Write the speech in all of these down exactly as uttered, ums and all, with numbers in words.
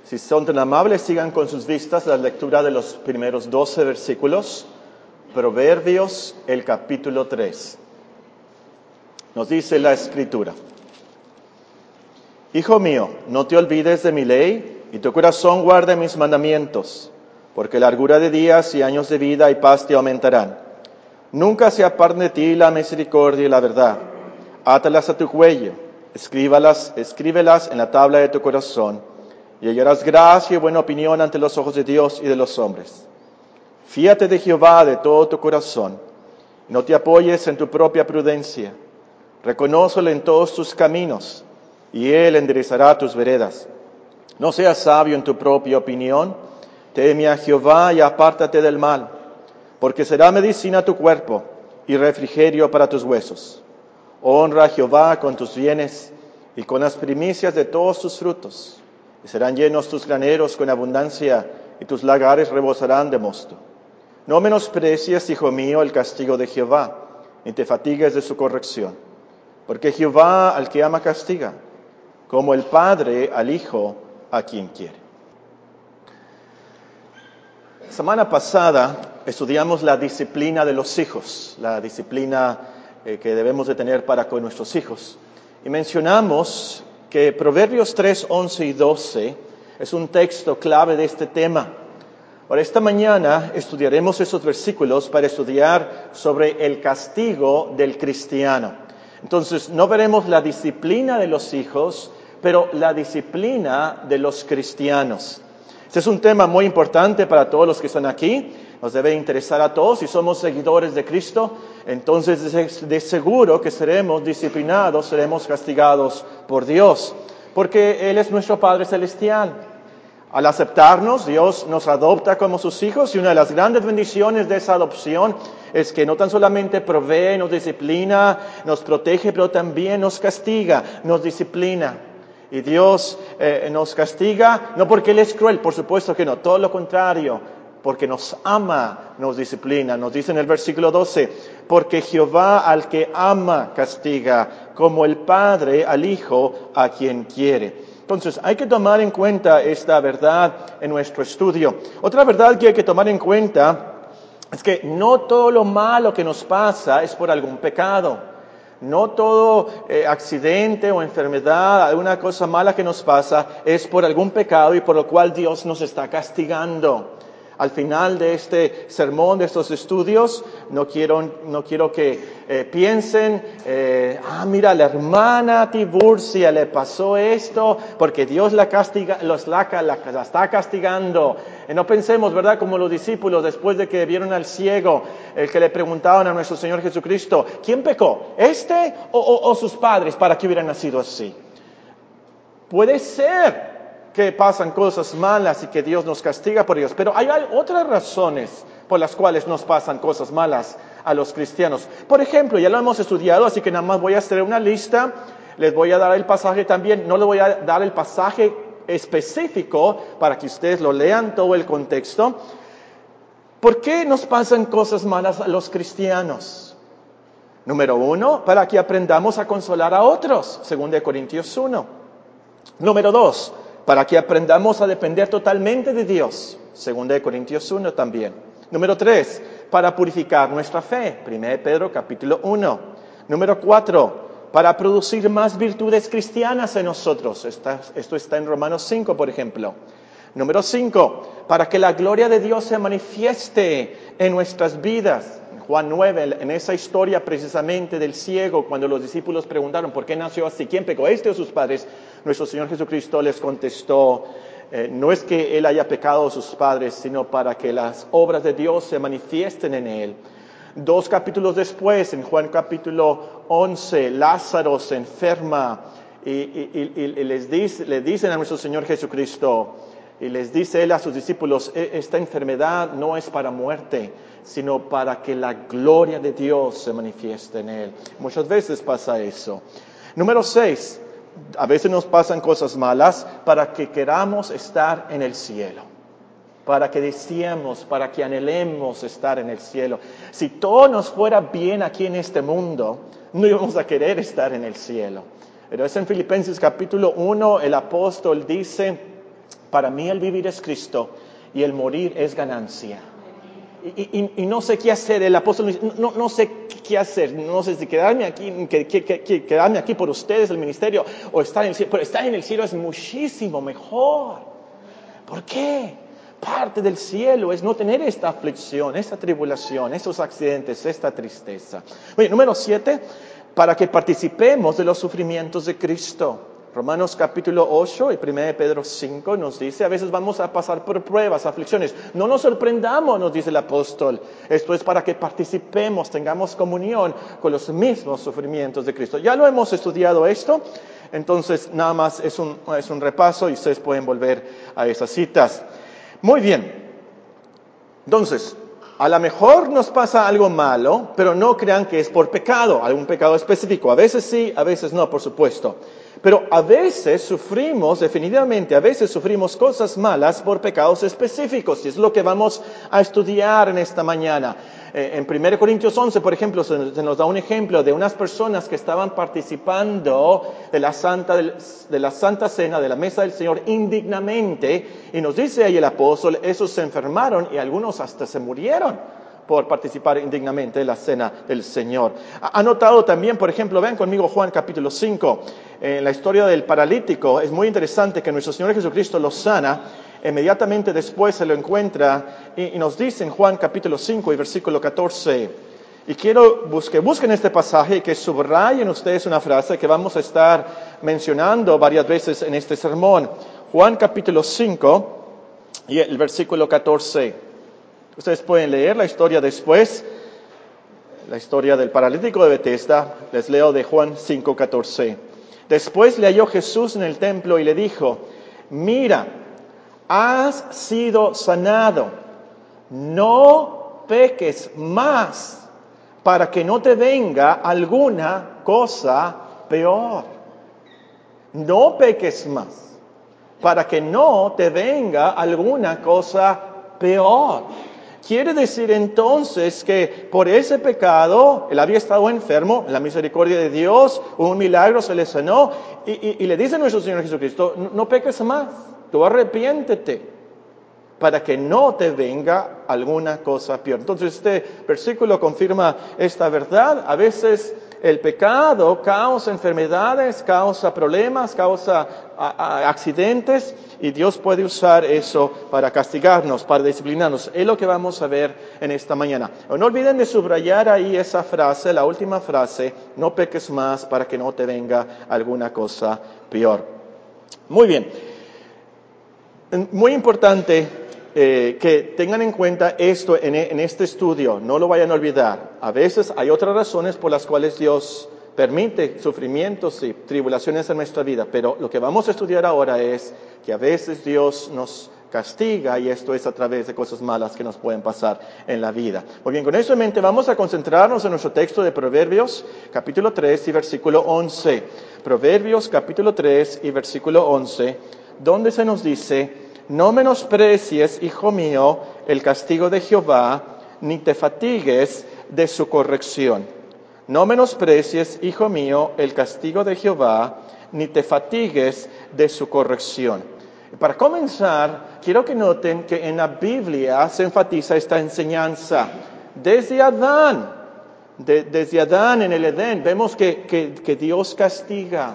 Si son tan amables, sigan con sus vistas la lectura de los primeros doce versículos. Proverbios, el capítulo tres. Nos dice la Escritura: Hijo mío, no te olvides de mi ley, y tu corazón guarde mis mandamientos, porque largura de días y años de vida y paz te aumentarán. Nunca se aparte de ti la misericordia y la verdad. Átalas a tu cuello, escríbalas, escríbelas en la tabla de tu corazón, y hallarás gracia y buena opinión ante los ojos de Dios y de los hombres. Fíate de Jehová de todo tu corazón, y no te apoyes en tu propia prudencia. Reconócelo en todos tus caminos, y Él enderezará tus veredas. No seas sabio en tu propia opinión, teme a Jehová y apártate del mal, porque será medicina a tu cuerpo y refrigerio para tus huesos. Honra a Jehová con tus bienes y con las primicias de todos tus frutos, y serán llenos tus graneros con abundancia, y tus lagares rebosarán de mosto. No menosprecies, hijo mío, el castigo de Jehová, ni te fatigues de su corrección, porque Jehová al que ama castiga, como el padre al hijo a quien quiere. Semana pasada estudiamos la disciplina de los hijos, la disciplina eh, que debemos de tener para con nuestros hijos. Y mencionamos que Proverbios tres, once y doce es un texto clave de este tema. Ahora, esta mañana estudiaremos esos versículos para estudiar sobre el castigo del cristiano. Entonces, no veremos la disciplina de los hijos, pero la disciplina de los cristianos. Este es un tema muy importante para todos los que están aquí. Nos debe interesar a todos. Si somos seguidores de Cristo, entonces de seguro que seremos disciplinados, seremos castigados por Dios, porque Él es nuestro Padre Celestial. Al aceptarnos, Dios nos adopta como sus hijos, y una de las grandes bendiciones de esa adopción es que no tan solamente provee, nos disciplina, nos protege, pero también nos castiga, nos disciplina. Y Dios eh, nos castiga no porque Él es cruel, por supuesto que no, todo lo contrario, porque nos ama, nos disciplina. Nos dice en el versículo doce, porque Jehová al que ama castiga, como el Padre al Hijo a quien quiere. Entonces, hay que tomar en cuenta esta verdad en nuestro estudio. Otra verdad que hay que tomar en cuenta es que no todo lo malo que nos pasa es por algún pecado. No todo eh, accidente o enfermedad, alguna cosa mala que nos pasa es por algún pecado y por lo cual Dios nos está castigando. Al final de este sermón, de estos estudios, no quiero, no quiero que eh, piensen, eh, ah, mira, la hermana Tiburcia le pasó esto porque Dios la castiga, los la, la, la está castigando. Y no pensemos, ¿verdad? Como los discípulos después de que vieron al ciego, el que le preguntaban a nuestro Señor Jesucristo, ¿quién pecó? ¿Este o, o, o sus padres para que hubieran nacido así? Puede ser que pasan cosas malas y que Dios nos castiga por ellos, pero hay otras razones por las cuales nos pasan cosas malas a los cristianos. Por ejemplo, ya lo hemos estudiado, así que nada más voy a hacer una lista, les voy a dar el pasaje también, no les voy a dar el pasaje específico para que ustedes lo lean todo el contexto. ¿Por qué nos pasan cosas malas a los cristianos? Número uno, para que aprendamos a consolar a otros, según de Corintios uno. Número dos, para que aprendamos a depender totalmente de Dios, según de Corintios uno también. Número tres, para purificar nuestra fe, primero de Pedro capítulo uno. Número cuatro, para producir más virtudes cristianas en nosotros. Esta, esto está en Romanos cinco, por ejemplo. Número cinco, para que la gloria de Dios se manifieste en nuestras vidas. En Juan nueve, en esa historia precisamente del ciego, cuando los discípulos preguntaron por qué nació así, ¿quién pecó, este o sus padres? Nuestro Señor Jesucristo les contestó, eh, no es que Él haya pecado a sus padres, sino para que las obras de Dios se manifiesten en Él. Dos capítulos después, en Juan capítulo once, Lázaro se enferma y, y, y, y les dice, le dicen a nuestro Señor Jesucristo, y les dice Él a sus discípulos, esta enfermedad no es para muerte, sino para que la gloria de Dios se manifieste en Él. Muchas veces pasa eso. Número seis, a veces nos pasan cosas malas para que queramos estar en el cielo, para que deseemos, para que anhelemos estar en el cielo. Si todo nos fuera bien aquí en este mundo, no íbamos a querer estar en el cielo. Pero es en Filipenses capítulo uno, el apóstol dice Para mí el vivir es Cristo y el morir es ganancia. Y, y, y no sé qué hacer, el apóstol dice, no, no sé qué hacer, no sé si quedarme aquí, que, que, que, quedarme aquí por ustedes, el ministerio, o estar en el cielo, pero estar en el cielo es muchísimo mejor. ¿Por qué? Parte del cielo es no tener esta aflicción, esta tribulación, estos accidentes, esta tristeza. Oye, número siete, para que participemos de los sufrimientos de Cristo. Romanos capítulo ocho y primera de Pedro cinco nos dice, a veces vamos a pasar por pruebas, aflicciones. No nos sorprendamos, nos dice el apóstol. Esto es para que participemos, tengamos comunión con los mismos sufrimientos de Cristo. Ya lo hemos estudiado esto, entonces nada más es un, es un repaso y ustedes pueden volver a esas citas. Muy bien. Entonces, a lo mejor nos pasa algo malo, pero no crean que es por pecado, algún pecado específico. A veces sí, a veces no, por supuesto. Pero a veces sufrimos, definitivamente, a veces sufrimos cosas malas por pecados específicos. Y es lo que vamos a estudiar en esta mañana. Eh, en primera Corintios once, por ejemplo, se, se nos da un ejemplo de unas personas que estaban participando de la, Santa, de la Santa Cena, de la Mesa del Señor, indignamente. Y nos dice ahí el apóstol, esos se enfermaron y algunos hasta se murieron por participar indignamente de la Cena del Señor. Ha notado también, por ejemplo, vean conmigo Juan capítulo cinco, en la historia del paralítico. Es muy interesante que nuestro Señor Jesucristo lo sana, inmediatamente después se lo encuentra y, y nos dice en Juan capítulo cinco y versículo catorce, y quiero que busquen este pasaje y que subrayen ustedes una frase que vamos a estar mencionando varias veces en este sermón. Juan capítulo cinco y el versículo catorce. Ustedes pueden leer la historia después, la historia del paralítico de Betesda. Les leo de Juan cinco catorce. Después le halló Jesús en el templo y le dijo, mira, has sido sanado, no peques más para que no te venga alguna cosa peor. No peques más para que no te venga alguna cosa peor. Quiere decir entonces que por ese pecado, él había estado enfermo, en la misericordia de Dios, un milagro se le sanó, y, y, y le dice a nuestro Señor Jesucristo, no, no peques más, tú arrepiéntete, para que no te venga alguna cosa peor. Entonces este versículo confirma esta verdad. A veces el pecado causa enfermedades, causa problemas, causa a, a, accidentes, y Dios puede usar eso para castigarnos, para disciplinarnos. Es lo que vamos a ver en esta mañana. No olviden de subrayar ahí esa frase, la última frase, no peques más para que no te venga alguna cosa peor. Muy bien. Muy importante eh, que tengan en cuenta esto en, en este estudio, no lo vayan a olvidar. A veces hay otras razones por las cuales Dios permite sufrimientos y tribulaciones en nuestra vida, pero lo que vamos a estudiar ahora es que a veces Dios nos castiga, y esto es a través de cosas malas que nos pueden pasar en la vida. Muy bien, con eso en mente vamos a concentrarnos en nuestro texto de Proverbios, capítulo tres y versículo once. Proverbios, capítulo tres y versículo once, donde se nos dice, no menosprecies, hijo mío, el castigo de Jehová, ni te fatigues de su corrección. No menosprecies, hijo mío, el castigo de Jehová, ni te fatigues de su corrección. Para comenzar, quiero que noten que en la Biblia se enfatiza esta enseñanza. Desde Adán, de, desde Adán en el Edén, vemos que, que, que Dios castiga.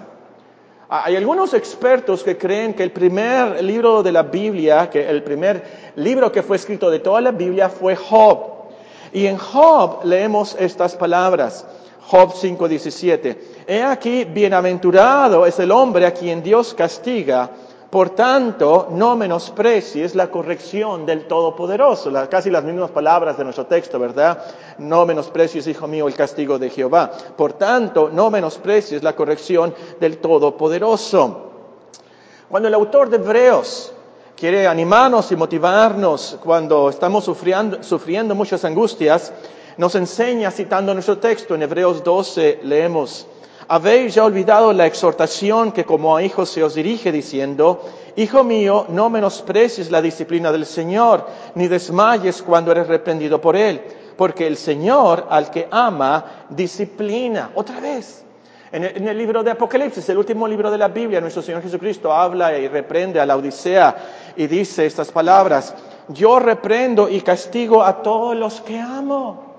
Hay algunos expertos que creen que el primer libro de la Biblia, que el primer libro que fue escrito de toda la Biblia fue Job. Y en Job leemos estas palabras, Job cinco diecisiete. He aquí, bienaventurado es el hombre a quien Dios castiga, por tanto, no menosprecies la corrección del Todopoderoso. La, casi las mismas palabras de nuestro texto, ¿verdad? No menosprecies, hijo mío, el castigo de Jehová. Por tanto, no menosprecies la corrección del Todopoderoso. Cuando el autor de Hebreos quiere animarnos y motivarnos cuando estamos sufriendo, sufriendo muchas angustias, nos enseña citando nuestro texto. En Hebreos doce leemos, habéis ya olvidado la exhortación que como a hijos se os dirige diciendo, hijo mío, no menosprecies la disciplina del Señor, ni desmayes cuando eres reprendido por Él, porque el Señor al que ama disciplina. Otra vez. En el, en el libro de Apocalipsis, el último libro de la Biblia, nuestro Señor Jesucristo habla y reprende a la Odisea y dice estas palabras: yo reprendo y castigo a todos los que amo.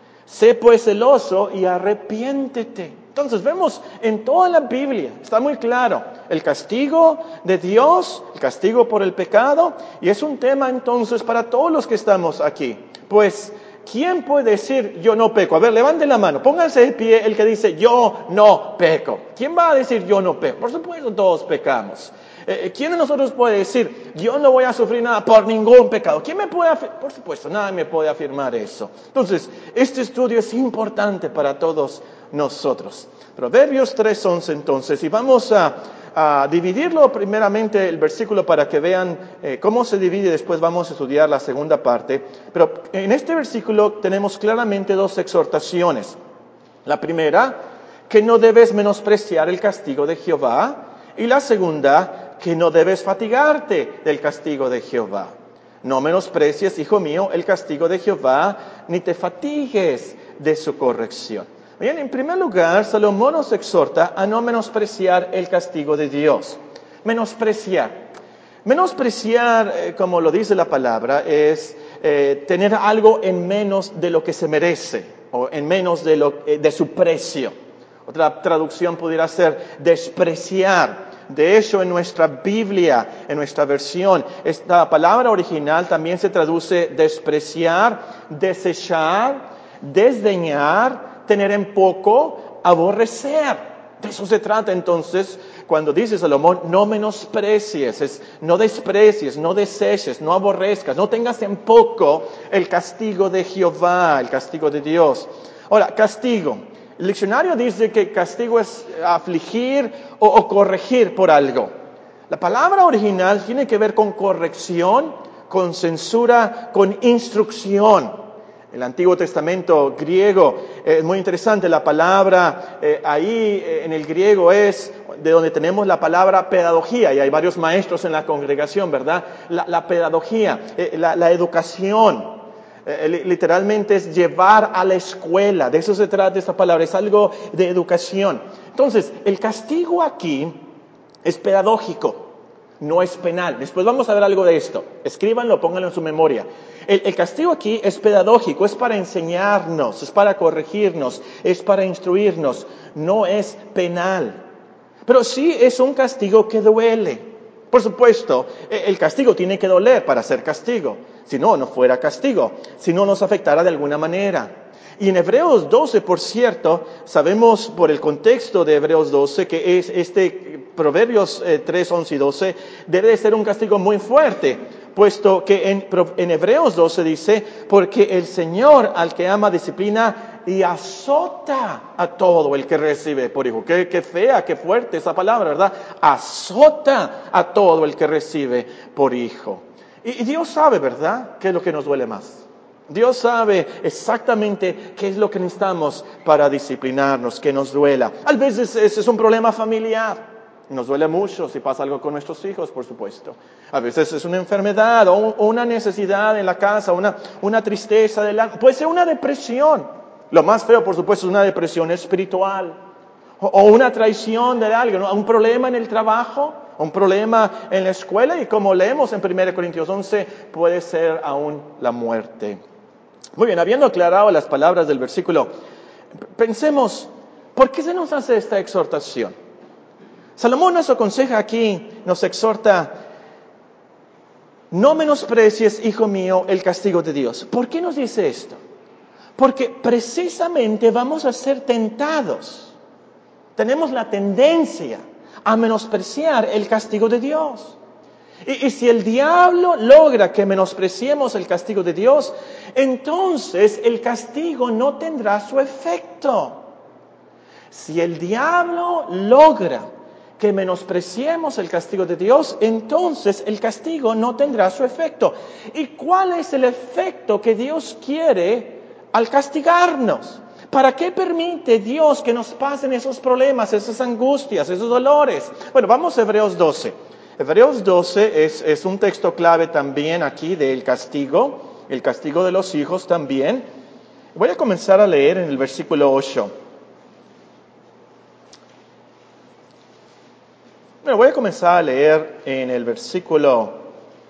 Sé pues celoso y arrepiéntete. Entonces vemos en toda la Biblia, está muy claro, el castigo de Dios, el castigo por el pecado, y es un tema entonces para todos los que estamos aquí. Pues, ¿quién puede decir yo no peco? A ver, levanten la mano, pónganse de pie el que dice yo no peco. ¿Quién va a decir yo no peco? Por supuesto todos pecamos. Eh, ¿Quién de nosotros puede decir yo no voy a sufrir nada por ningún pecado? ¿Quién me puede afirmar? Por supuesto, nadie me puede afirmar eso. Entonces, este estudio es importante para todos nosotros. Proverbios tres once entonces, y vamos a, a dividirlo primeramente el versículo para que vean eh, cómo se divide, después vamos a estudiar la segunda parte. Pero en este versículo tenemos claramente dos exhortaciones. La primera, que no debes menospreciar el castigo de Jehová, y la segunda, que no debes fatigarte del castigo de Jehová. No menosprecies, hijo mío, el castigo de Jehová, ni te fatigues de su corrección. Bien, en primer lugar, Salomón nos exhorta a no menospreciar el castigo de Dios. Menospreciar. Menospreciar, eh, como lo dice la palabra, es eh, tener algo en menos de lo que se merece, o en menos de, lo, eh, de su precio. Otra traducción pudiera ser despreciar. De hecho, en nuestra Biblia, en nuestra versión, esta palabra original también se traduce despreciar, desechar, desdeñar, tener en poco, aborrecer. De eso se trata entonces cuando dice Salomón, no menosprecies, es, no desprecies, no deseches, no aborrezcas, no tengas en poco el castigo de Jehová, el castigo de Dios. Ahora, castigo. El diccionario dice que castigo es afligir o, o corregir por algo. La palabra original tiene que ver con corrección, con censura, con instrucción. El Antiguo Testamento griego es eh, muy interesante. La palabra eh, ahí eh, en el griego es de donde tenemos la palabra pedagogía, y hay varios maestros en la congregación, ¿verdad? La, la pedagogía, eh, la, la educación. Eh, literalmente es llevar a la escuela, de eso se trata esta palabra, es algo de educación. Entonces, el castigo aquí es pedagógico, no es penal. Después vamos a ver algo de esto, escríbanlo, pónganlo en su memoria. El, el castigo aquí es pedagógico, es para enseñarnos, es para corregirnos, es para instruirnos, no es penal. Pero sí es un castigo que duele. Por supuesto, el castigo tiene que doler para ser castigo. Si no, no fuera castigo. Si no, nos afectara de alguna manera. Y en Hebreos doce, por cierto, sabemos por el contexto de Hebreos doce que es este Proverbios tres, once y doce debe de ser un castigo muy fuerte, puesto que en, en Hebreos doce dice, porque el Señor al que ama disciplina y azota a todo el que recibe por hijo. Qué, qué fea, qué fuerte esa palabra, ¿verdad? Azota a todo el que recibe por hijo. Y, y Dios sabe, ¿verdad?, qué es lo que nos duele más. Dios sabe exactamente qué es lo que necesitamos para disciplinarnos, que nos duela. A veces ese es un problema familiar. Nos duele mucho si pasa algo con nuestros hijos, por supuesto. A veces es una enfermedad o, un, o una necesidad en la casa, una, una tristeza del alma. Puede ser una depresión. Lo más feo, por supuesto, es una depresión espiritual. O, o una traición de alguien, ¿no? Un problema en el trabajo, un problema en la escuela. Y como leemos en primera Corintios once, puede ser aún la muerte. Muy bien, habiendo aclarado las palabras del versículo, pensemos, ¿por qué se nos hace esta exhortación? Salomón nos aconseja aquí, nos exhorta, no menosprecies, hijo mío, el castigo de Dios. ¿Por qué nos dice esto? Porque precisamente vamos a ser tentados. Tenemos la tendencia a menospreciar el castigo de Dios. Y, y si el diablo logra que menospreciemos el castigo de Dios, entonces el castigo no tendrá su efecto. Si el diablo logra que menospreciemos el castigo de Dios, entonces el castigo no tendrá su efecto. ¿Y cuál es el efecto que Dios quiere al castigarnos? ¿Para qué permite Dios que nos pasen esos problemas, esas angustias, esos dolores? Bueno, vamos a Hebreos doce. Hebreos doce es, es un texto clave también aquí del castigo, el castigo de los hijos también. Voy a comenzar a leer en el versículo ocho. Bueno, voy a comenzar a leer en el versículo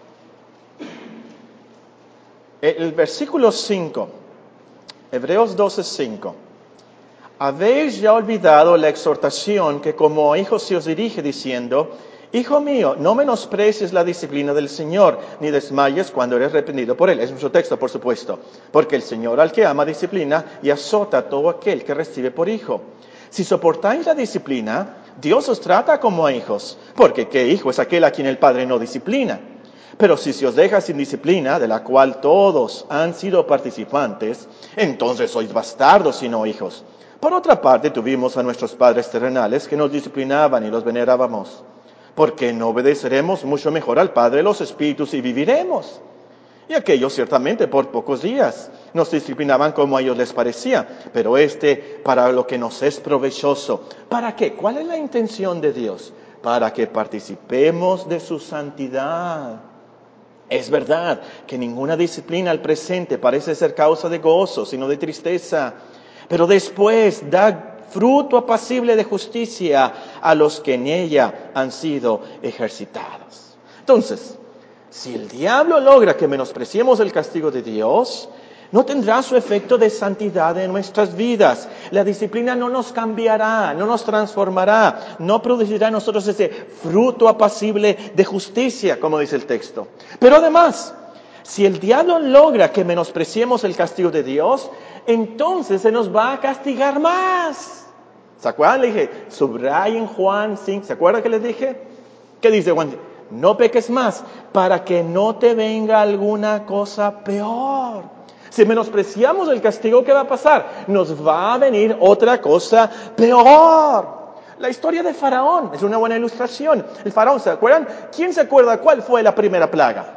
El versículo cinco, Hebreos doce, cinco. Habéis ya olvidado la exhortación que como hijos se os dirige diciendo: Hijo mío, no menosprecies la disciplina del Señor, ni desmayes cuando eres reprendido por Él. Es nuestro texto, por supuesto. Porque el Señor al que ama disciplina y azota a todo aquel que recibe por hijo. Si soportáis la disciplina, Dios os trata como a hijos. Porque ¿qué hijo es aquel a quien el Padre no disciplina? Pero si se os deja sin disciplina, de la cual todos han sido participantes, entonces sois bastardos y no hijos. Por otra parte, tuvimos a nuestros padres terrenales que nos disciplinaban y los venerábamos. ¿Por qué no obedeceremos mucho mejor al Padre de los Espíritus y viviremos? Y aquellos ciertamente por pocos días nos disciplinaban como a ellos les parecía, pero este para lo que nos es provechoso. ¿Para qué? ¿Cuál es la intención de Dios? Para que participemos de su santidad. Es verdad que ninguna disciplina al presente parece ser causa de gozo, sino de tristeza, pero después da fruto apacible de justicia a los que en ella han sido ejercitados. Entonces, si el diablo logra que menospreciemos el castigo de Dios, no tendrá su efecto de santidad en nuestras vidas. La disciplina no nos cambiará, no nos transformará, no producirá en nosotros ese fruto apacible de justicia, como dice el texto. Pero además, si el diablo logra que menospreciemos el castigo de Dios, entonces se nos va a castigar más. ¿Se acuerdan? Le dije, subrayen Juan cinco. ¿Se acuerdan que les dije? ¿Qué dice Juan? No peques más, para que no te venga alguna cosa peor. Si menospreciamos el castigo, ¿qué va a pasar? Nos va a venir otra cosa peor. La historia de Faraón es una buena ilustración. El Faraón, ¿se acuerdan? ¿Quién se acuerda cuál fue la primera plaga?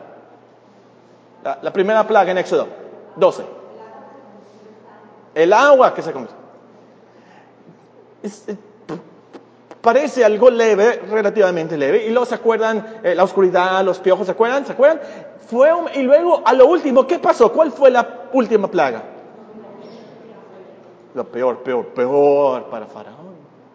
La, la primera plaga en Éxodo doce. El agua que se convirtió. Es, es, parece algo leve, relativamente leve. Y luego se acuerdan, eh, la oscuridad, los piojos, ¿se acuerdan? ¿Se acuerdan? Fue un, y luego, a lo último, ¿qué pasó? ¿Cuál fue la última plaga? Lo peor, peor, peor para Faraón.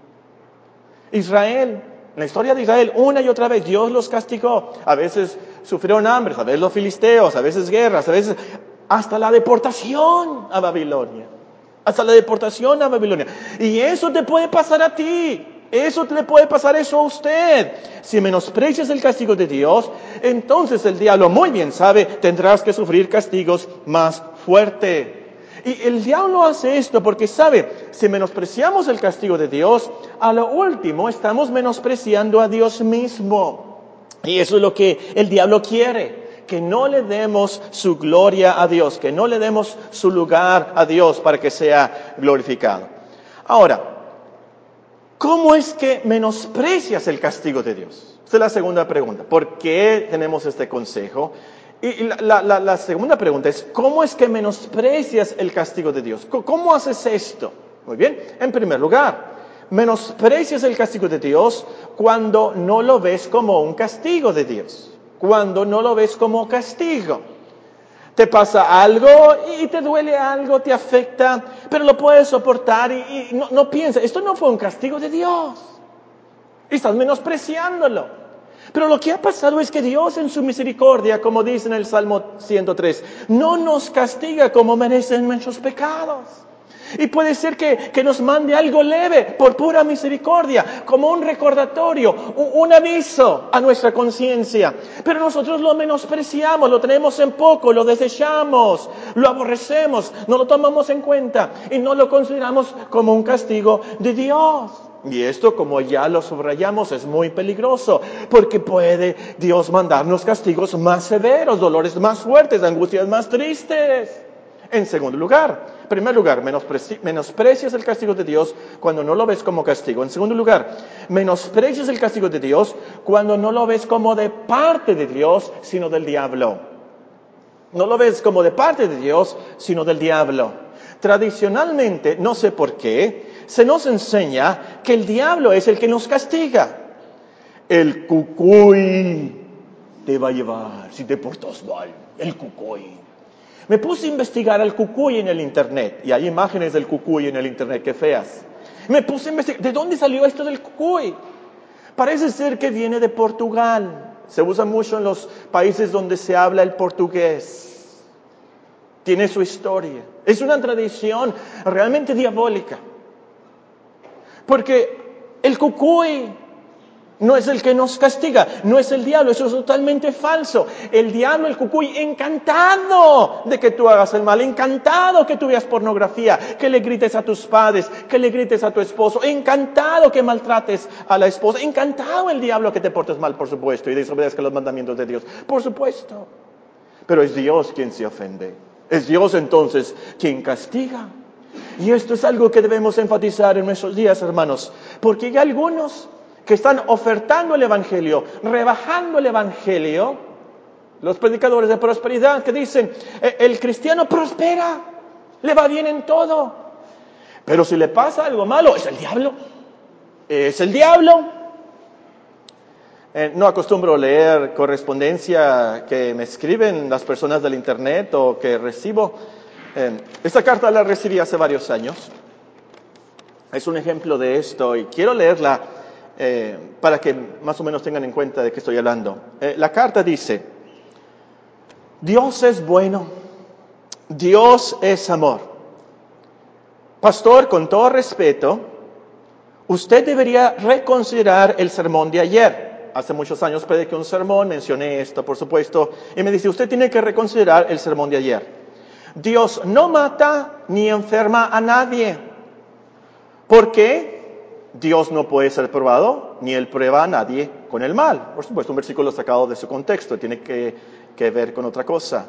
Israel, en la historia de Israel, una y otra vez Dios los castigó. A veces sufrieron hambre, a veces los filisteos, a veces guerras, a veces hasta la deportación a Babilonia. Hasta la deportación a Babilonia. Y eso te puede pasar a ti. Eso le puede pasar eso a usted. Si menosprecias el castigo de Dios, entonces el diablo muy bien sabe, tendrás que sufrir castigos más fuertes. Y el diablo hace esto porque sabe, si menospreciamos el castigo de Dios, a lo último estamos menospreciando a Dios mismo. Y eso es lo que el diablo quiere, que no le demos su gloria a Dios, que no le demos su lugar a Dios para que sea glorificado. Ahora, ¿cómo es que menosprecias el castigo de Dios? Esa es la segunda pregunta. ¿Por qué tenemos este consejo? Y la, la, la segunda pregunta es, ¿cómo es que menosprecias el castigo de Dios? ¿Cómo haces esto? Muy bien. En primer lugar, menosprecias el castigo de Dios cuando no lo ves como un castigo de Dios. Cuando no lo ves como castigo. Te pasa algo y te duele algo, te afecta, pero lo puedes soportar y, y no, no piensas, esto no fue un castigo de Dios. Estás menospreciándolo. Pero lo que ha pasado es que Dios en su misericordia, como dice en el Salmo ciento tres, no nos castiga como merecen nuestros pecados. Y puede ser que, que nos mande algo leve por pura misericordia, como un recordatorio, un, un aviso a nuestra conciencia. Pero nosotros lo menospreciamos, lo tenemos en poco, lo desechamos, lo aborrecemos, no lo tomamos en cuenta y no lo consideramos como un castigo de Dios. Y esto, como ya lo subrayamos, es muy peligroso, porque puede Dios mandarnos castigos más severos, dolores más fuertes, angustias más tristes. En segundo lugar, en primer lugar, menospreci- menosprecias el castigo de Dios cuando no lo ves como castigo. En segundo lugar, menosprecias el castigo de Dios cuando no lo ves como de parte de Dios, sino del diablo. No lo ves como de parte de Dios, sino del diablo. Tradicionalmente, no sé por qué, se nos enseña que el diablo es el que nos castiga. El cucuy te va a llevar si te portas mal. El cucuy. Me puse a investigar al cucuy en el internet, y hay imágenes del cucuy en el internet, qué feas. Me puse a investigar, ¿de dónde salió esto del cucuy? Parece ser que viene de Portugal. Se usa mucho en los países donde se habla el portugués. tiene su historia. Es una tradición realmente diabólica. Porque el cucuy no es el que nos castiga, no es el diablo, eso es totalmente falso. El diablo, el cucuy, encantado de que tú hagas el mal, encantado que tú veas pornografía, que le grites a tus padres, que le grites a tu esposo, encantado que maltrates a la esposa, encantado el diablo que te portes mal, por supuesto, y desobedezcas los mandamientos de Dios, por supuesto. Pero es Dios quien se ofende, es Dios entonces quien castiga. Y esto es algo que debemos enfatizar en nuestros días, hermanos, porque hay algunos que están ofertando el Evangelio, rebajando el Evangelio, los predicadores de prosperidad que dicen, el cristiano prospera, le va bien en todo, pero si le pasa algo malo, es el diablo, es el diablo. Eh, no acostumbro leer correspondencia que me escriben las personas del internet o que recibo. Eh, esta carta la recibí hace varios años, es un ejemplo de esto y quiero leerla Eh, para que más o menos tengan en cuenta de qué estoy hablando. Eh, la carta dice, Dios es bueno, Dios es amor. Pastor, con todo respeto, usted debería reconsiderar el sermón de ayer. Hace muchos años prediqué un sermón, mencioné esto, por supuesto, y me dice, usted tiene que reconsiderar el sermón de ayer. Dios no mata ni enferma a nadie. ¿Por qué? Dios no puede ser probado, ni Él prueba a nadie con el mal. Por supuesto, un versículo sacado de su contexto, tiene que, que ver con otra cosa.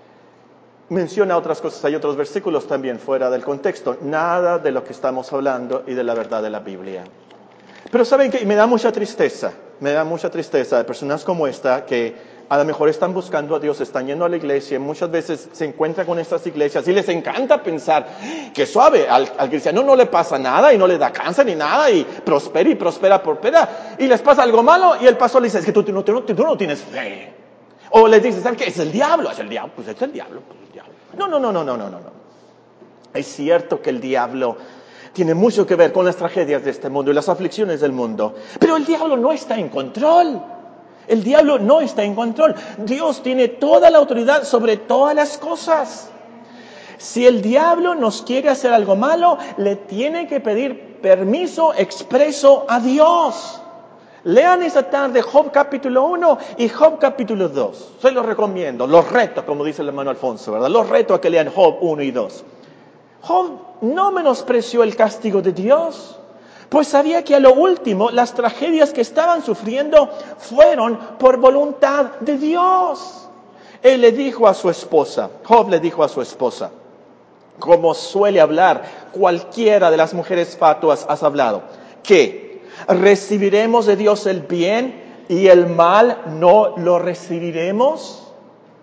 Menciona otras cosas, hay otros versículos también fuera del contexto. Nada de lo que estamos hablando y de la verdad de la Biblia. Pero saben que me da mucha tristeza, me da mucha tristeza de personas como esta que a lo mejor están buscando a Dios, están yendo a la iglesia, muchas veces se encuentran con estas iglesias y les encanta pensar que suave, al, al cristiano no le pasa nada y no le da cáncer ni nada y prospera y prospera, prospera y les pasa algo malo y el pastor le dice, es que tú, tú, no, tú, no, tú no tienes fe. O les dice, ¿sabes qué? Es el diablo, es el diablo, pues es el diablo, pues es el diablo. No, no, no, no, no, no, no. Es cierto que el diablo tiene mucho que ver con las tragedias de este mundo y las aflicciones del mundo, pero el diablo no está en control. El diablo no está en control. Dios tiene toda la autoridad sobre todas las cosas. Si el diablo nos quiere hacer algo malo, le tiene que pedir permiso expreso a Dios. Lean esta tarde Job capítulo uno y Job capítulo dos. Se los recomiendo, los reto, como dice el hermano Alfonso, ¿verdad? Los reto a que lean Job uno y dos. Job no menospreció el castigo de Dios, pues sabía que a lo último las tragedias que estaban sufriendo fueron por voluntad de Dios. Él le dijo a su esposa, Job le dijo a su esposa, como suele hablar cualquiera de las mujeres fatuas, has hablado, que recibiremos de Dios el bien y el mal no lo recibiremos.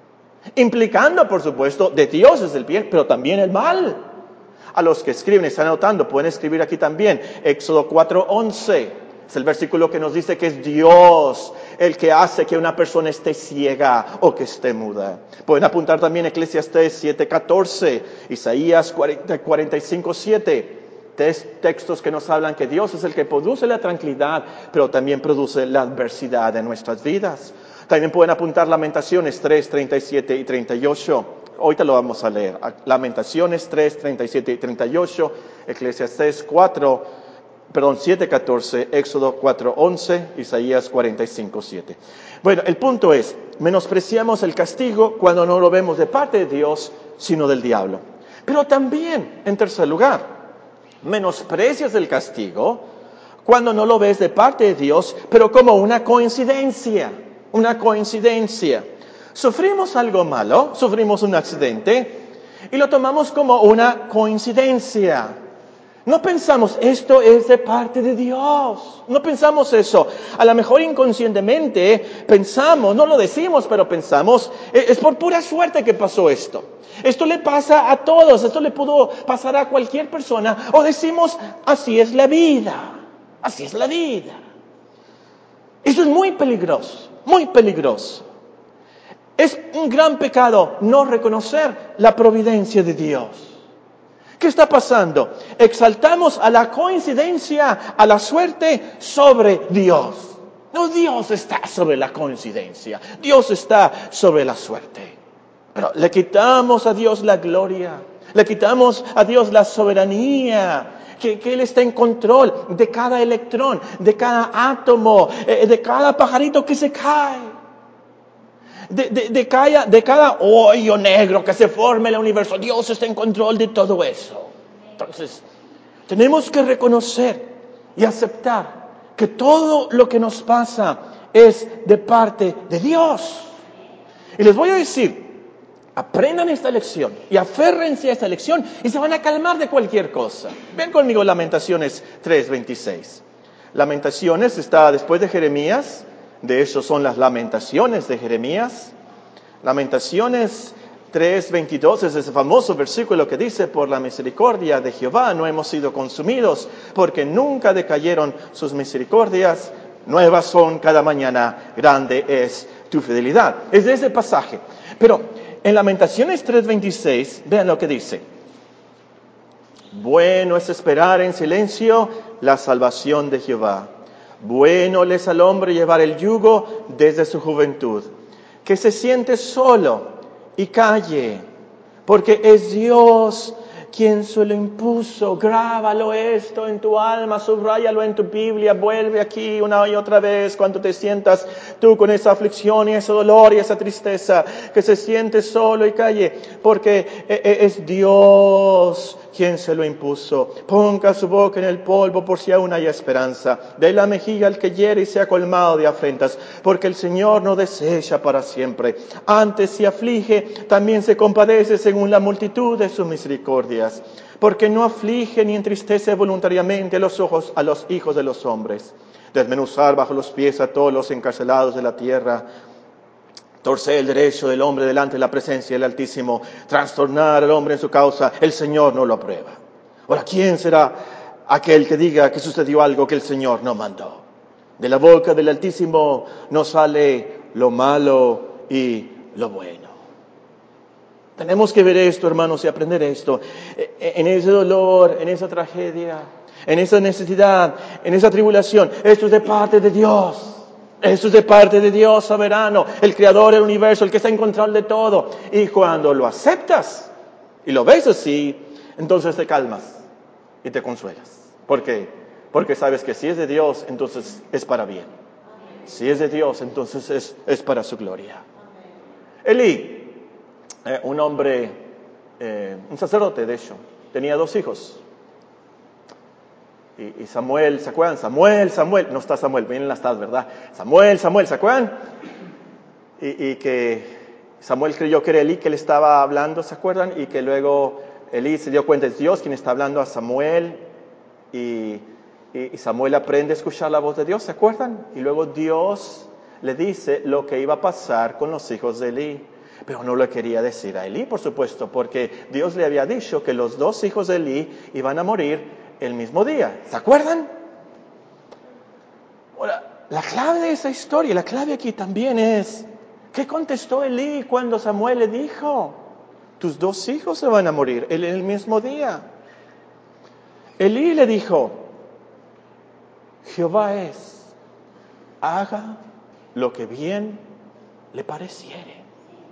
Implicando, por supuesto, de Dios es el bien, pero también el mal. A los que escriben, están anotando, pueden escribir aquí también. Éxodo cuatro once es el versículo que nos dice que es Dios el que hace que una persona esté ciega o que esté muda. Pueden apuntar también Eclesiastés siete catorce, Isaías cuarenta, cuarenta y cinco siete. Textos que nos hablan que Dios es el que produce la tranquilidad, pero también produce la adversidad en nuestras vidas. También pueden apuntar Lamentaciones tres, treinta y siete y treinta y ocho. Ahorita lo vamos a leer. Lamentaciones tres, treinta y siete y treinta y ocho, Eclesiastés cuatro, perdón, siete catorce, Éxodo cuatro once, Isaías cuarenta y cinco siete. Bueno, el punto es, menospreciamos el castigo cuando no lo vemos de parte de Dios, sino del diablo. Pero también, en tercer lugar, menosprecias el castigo cuando no lo ves de parte de Dios, pero como una coincidencia, una coincidencia. Sufrimos algo malo, sufrimos un accidente y lo tomamos como una coincidencia. No pensamos, esto es de parte de Dios. No pensamos eso. A lo mejor inconscientemente pensamos, no lo decimos, pero pensamos, es por pura suerte que pasó esto. Esto le pasa a todos, esto le pudo pasar a cualquier persona. O decimos, así es la vida, así es la vida. Eso es muy peligroso, muy peligroso. Es un gran pecado no reconocer la providencia de Dios. ¿Qué está pasando? Exaltamos a la coincidencia, a la suerte sobre Dios. No, Dios está sobre la coincidencia. Dios está sobre la suerte. Pero le quitamos a Dios la gloria, le quitamos a Dios la soberanía, que, que Él está en control de cada electrón, de cada átomo, eh, de cada pajarito que se cae, de, de, de, cada, de cada hoyo negro que se forma en el universo. Dios está en control de todo eso. Entonces, tenemos que reconocer y aceptar que todo lo que nos pasa es de parte de Dios. Y les voy a decir, aprendan esta lección y aférrense a esta lección y se van a calmar de cualquier cosa. Ven conmigo Lamentaciones tres veintiséis. Lamentaciones está después de Jeremías. De hecho son las lamentaciones de Jeremías. Lamentaciones tres veintidós es ese famoso versículo que dice: por la misericordia de Jehová no hemos sido consumidos, porque nunca decayeron sus misericordias. Nuevas son cada mañana, grande es tu fidelidad. Es de ese pasaje. Pero en Lamentaciones tres veintiséis, vean lo que dice: bueno es esperar en silencio la salvación de Jehová. Bueno le es al hombre llevar el yugo desde su juventud. Que se siente solo y calle, porque es Dios quien se lo impuso. Grábalo esto en tu alma, subráyalo en tu Biblia, vuelve aquí una y otra vez cuando te sientas tú con esa aflicción y ese dolor y esa tristeza, que se siente solo y calle, porque es Dios quien se lo impuso. Ponga su boca en el polvo por si aún hay esperanza. Dé la mejilla al que hiere y sea colmado de afrentas, porque el Señor no desecha para siempre. Antes se aflige, también se compadece según la multitud de sus misericordias, porque no aflige ni entristece voluntariamente a los ojos a los hijos de los hombres. Desmenuzar bajo los pies a todos los encarcelados de la tierra, torcer el derecho del hombre delante de la presencia del Altísimo, trastornar al hombre en su causa, el Señor no lo aprueba. Ahora, ¿quién será aquel que diga que sucedió algo que el Señor no mandó? De la boca del Altísimo no sale lo malo y lo bueno. Tenemos que ver esto, hermanos, y aprender esto. En ese dolor, en esa tragedia, en esa necesidad, en esa tribulación, esto es de parte de Dios. Esto es de parte de Dios soberano, el creador del universo, el que está en control de todo. Y cuando lo aceptas y lo ves así, entonces te calmas y te consuelas. ¿Por qué? Porque sabes que si es de Dios, entonces es para bien. Si es de Dios, entonces es, es para su gloria. Elí, eh, un hombre, eh, un sacerdote de hecho, tenía dos hijos. Y Samuel, ¿se acuerdan? Samuel, Samuel, no está Samuel, bien las estás, ¿verdad? Samuel, Samuel, ¿se acuerdan? Y, y que Samuel creyó que era Elí que le estaba hablando, ¿se acuerdan? Y que luego Elí se dio cuenta, es Dios quien está hablando a Samuel. Y, y, y Samuel aprende a escuchar la voz de Dios, ¿se acuerdan? Y luego Dios le dice lo que iba a pasar con los hijos de Elí. Pero no le quería decir a Elí, por supuesto, porque Dios le había dicho que los dos hijos de Elí iban a morir el mismo día. ¿Se acuerdan? Ahora, la clave de esa historia, la clave aquí también es, ¿qué contestó Elí cuando Samuel le dijo? Tus dos hijos se van a morir en el mismo día. Elí le dijo, Jehová es, haga lo que bien le pareciere.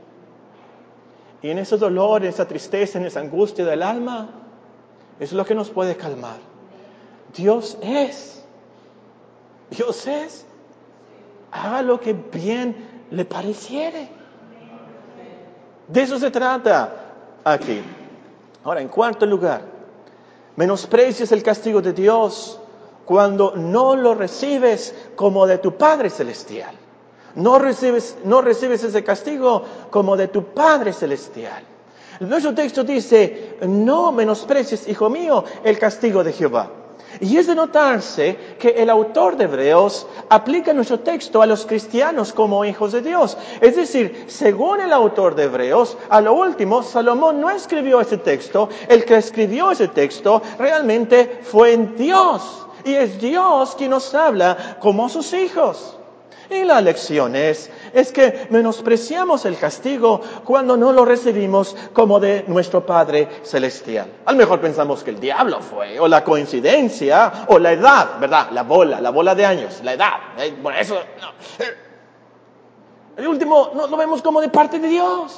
Y en ese dolor, en esa tristeza, en esa angustia del alma, es lo que nos puede calmar. Dios es. Dios es. Haga lo que bien le pareciere. De eso se trata aquí. Ahora, en cuarto lugar, menosprecias el castigo de Dios cuando no lo recibes como de tu Padre Celestial. No recibes, no recibes ese castigo como de tu Padre Celestial. Nuestro texto dice, no menosprecies, hijo mío, el castigo de Jehová. Y es de notarse que el autor de Hebreos aplica nuestro texto a los cristianos como hijos de Dios. Es decir, según el autor de Hebreos, a lo último, Salomón no escribió ese texto. El que escribió ese texto realmente fue Dios. Y es Dios quien nos habla como sus hijos. Y la lección es, es que menospreciamos el castigo cuando no lo recibimos como de nuestro Padre Celestial. A lo mejor pensamos que el diablo fue, o la coincidencia, o la edad, ¿verdad? La bola, la bola de años, la edad. ¿eh? Por eso, no. El último no lo vemos como de parte de Dios.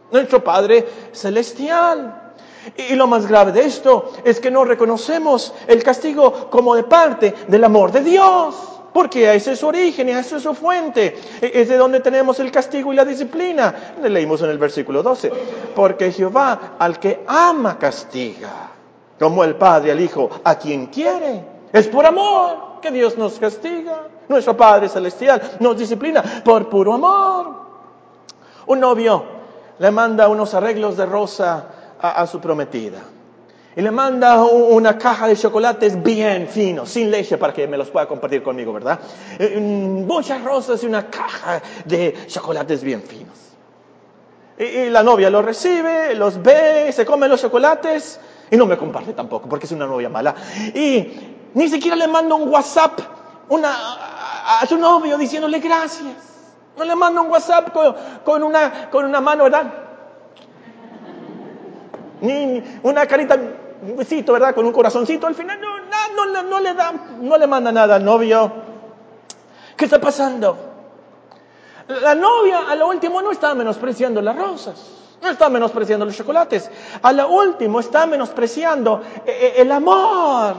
nuestro Padre Celestial. Y lo más grave de esto es que no reconocemos el castigo como de parte del amor de Dios. Porque ese es su origen y esa es su fuente. Es de donde tenemos el castigo y la disciplina. Le leímos en el versículo doce. Porque Jehová al que ama castiga, como el Padre al Hijo a quien quiere. Es por amor que Dios nos castiga. Nuestro Padre Celestial nos disciplina por puro amor. Un novio le manda unos arreglos de rosa a, a su prometida. Y le manda una caja de chocolates bien finos, sin leche, para que me los pueda compartir conmigo, ¿verdad? Muchas rosas y una caja de chocolates bien finos. Y, y la novia los recibe, los ve, se come los chocolates y no me comparte tampoco, porque es una novia mala. Y ni siquiera le manda un WhatsApp una, a, a su novio diciéndole gracias. No le manda un WhatsApp con, con, una, con una mano, ¿verdad? Ni una carita, un besito, ¿verdad? Con un corazoncito al final. No, no, no, no le da, no le manda nada al novio. ¿Qué está pasando? La novia a lo último no está menospreciando las rosas. No está menospreciando los chocolates. A lo último está menospreciando el amor.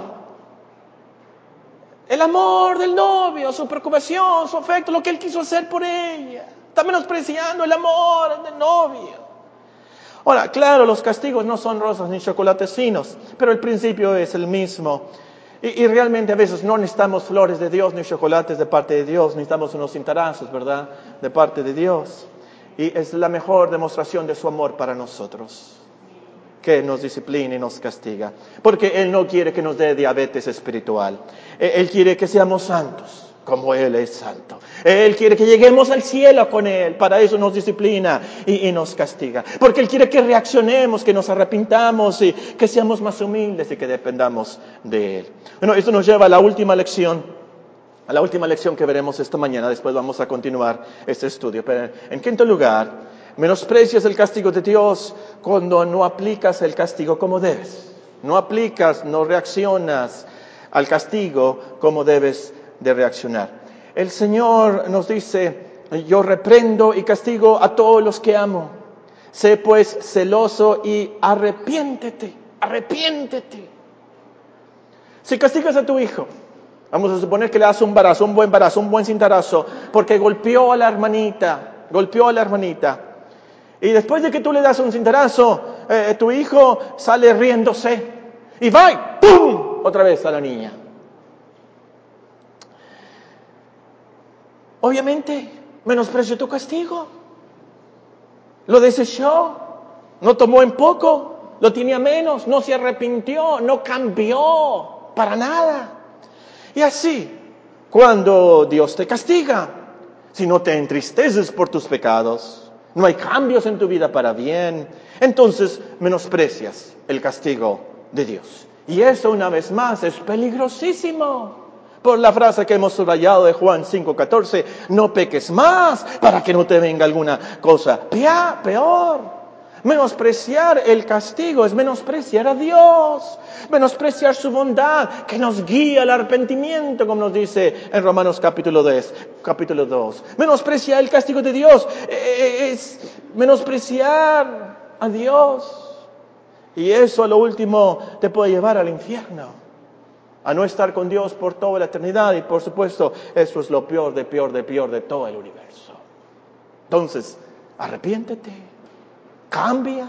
El amor del novio, su preocupación, su afecto, lo que él quiso hacer por ella. Está menospreciando el amor del novio. Ahora, claro, los castigos no son rosas ni chocolates finos, pero el principio es el mismo. Y, y realmente a veces no necesitamos flores de Dios ni chocolates de parte de Dios, necesitamos unos cintarazos, ¿verdad?, de parte de Dios. Y es la mejor demostración de su amor para nosotros, que nos disciplina y nos castiga. Porque Él no quiere que nos dé diabetes espiritual. Él quiere que seamos santos, como Él es santo. Él quiere que lleguemos al cielo con Él. Para eso nos disciplina y, y nos castiga. Porque Él quiere que reaccionemos, que nos arrepintamos y que seamos más humildes y que dependamos de Él. Bueno, esto nos lleva a la última lección. A la última lección que veremos esta mañana. Después vamos a continuar este estudio. Pero en quinto lugar, menosprecias el castigo de Dios cuando no aplicas el castigo como debes. No aplicas, no reaccionas al castigo como debes de reaccionar. El Señor nos dice: yo reprendo y castigo a todos los que amo. Sé pues celoso y arrepiéntete, arrepiéntete. Si castigas a tu hijo, vamos a suponer que le das un barazo, un buen barazo, un buen cintarazo, porque golpeó a la hermanita, golpeó a la hermanita. Y después de que tú le das un cintarazo, eh, tu hijo sale riéndose y va y ¡pum!, otra vez a la niña. Obviamente, menospreció tu castigo. Lo desechó, no tomó en poco, lo tenía menos, no se arrepintió, no cambió para nada. Y así, cuando Dios te castiga, si no te entristeces por tus pecados, no hay cambios en tu vida para bien, entonces menosprecias el castigo de Dios. Y eso, una vez más, es peligrosísimo. Por la frase que hemos subrayado de Juan cinco catorce, no peques más para que no te venga alguna cosa peor. Menospreciar el castigo es menospreciar a Dios, menospreciar su bondad que nos guía al arrepentimiento, como nos dice en Romanos capítulo dos. Capítulo dos. Menospreciar el castigo de Dios es menospreciar a Dios. Y eso a lo último te puede llevar al infierno, a no estar con Dios por toda la eternidad. Y por supuesto, eso es lo peor de peor de peor de todo el universo. Entonces, arrepiéntete, cambia.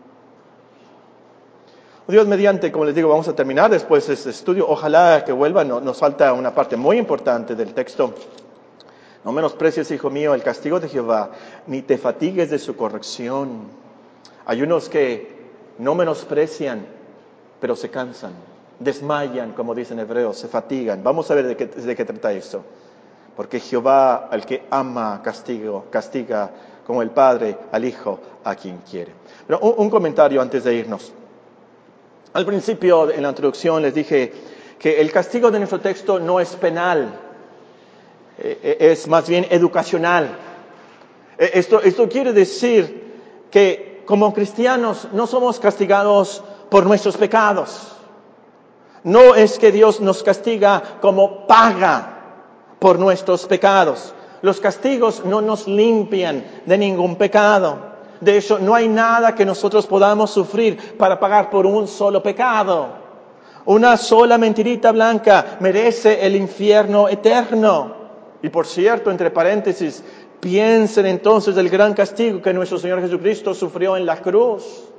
Dios mediante, como les digo, vamos a terminar después este estudio. Ojalá que vuelva, no, nos falta una parte muy importante del texto. No menosprecies, hijo mío, el castigo de Jehová, ni te fatigues de su corrección. Hay unos que no menosprecian, pero se cansan. Desmayan, como dicen hebreos, se fatigan. Vamos a ver de qué, de qué trata esto. Porque Jehová al que ama castigo, castiga como el Padre al Hijo a quien quiere. Pero un, un comentario antes de irnos. Al principio, en la introducción, les dije que el castigo de nuestro texto no es penal, eh, es más bien educacional. Eh, esto, esto quiere decir que como cristianos no somos castigados por nuestros pecados. No es que Dios nos castiga como paga por nuestros pecados. Los castigos no nos limpian de ningún pecado. De hecho, no hay nada que nosotros podamos sufrir para pagar por un solo pecado. Una sola mentirita blanca merece el infierno eterno. Y por cierto, entre paréntesis, piensen entonces del gran castigo que nuestro Señor Jesucristo sufrió en la cruz.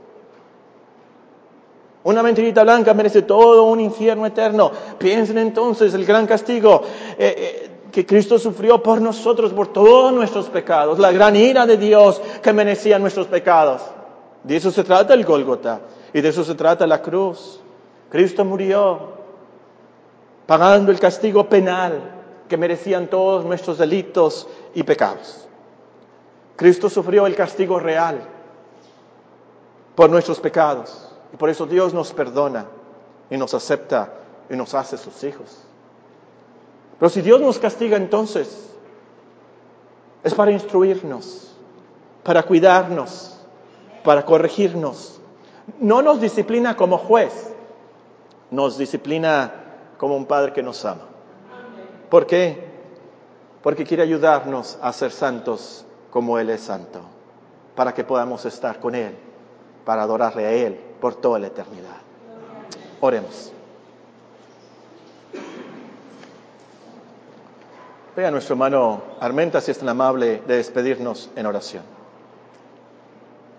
Una mentirita blanca merece todo un infierno eterno. Piensen entonces el gran castigo eh, eh, que Cristo sufrió por nosotros, por todos nuestros pecados. La gran ira de Dios que merecía nuestros pecados. De eso se trata el Gólgota. Y de eso se trata la cruz. Cristo murió pagando el castigo penal que merecían todos nuestros delitos y pecados. Cristo sufrió el castigo real por nuestros pecados. Y por eso Dios nos perdona y nos acepta y nos hace sus hijos. Pero si Dios nos castiga entonces, es para instruirnos, para cuidarnos, para corregirnos. No nos disciplina como juez, nos disciplina como un padre que nos ama. ¿Por qué? Porque quiere ayudarnos a ser santos como Él es santo, para que podamos estar con Él, para adorarle a Él por toda la eternidad. Oremos. Vea nuestro hermano Armenta si es tan amable de despedirnos en oración.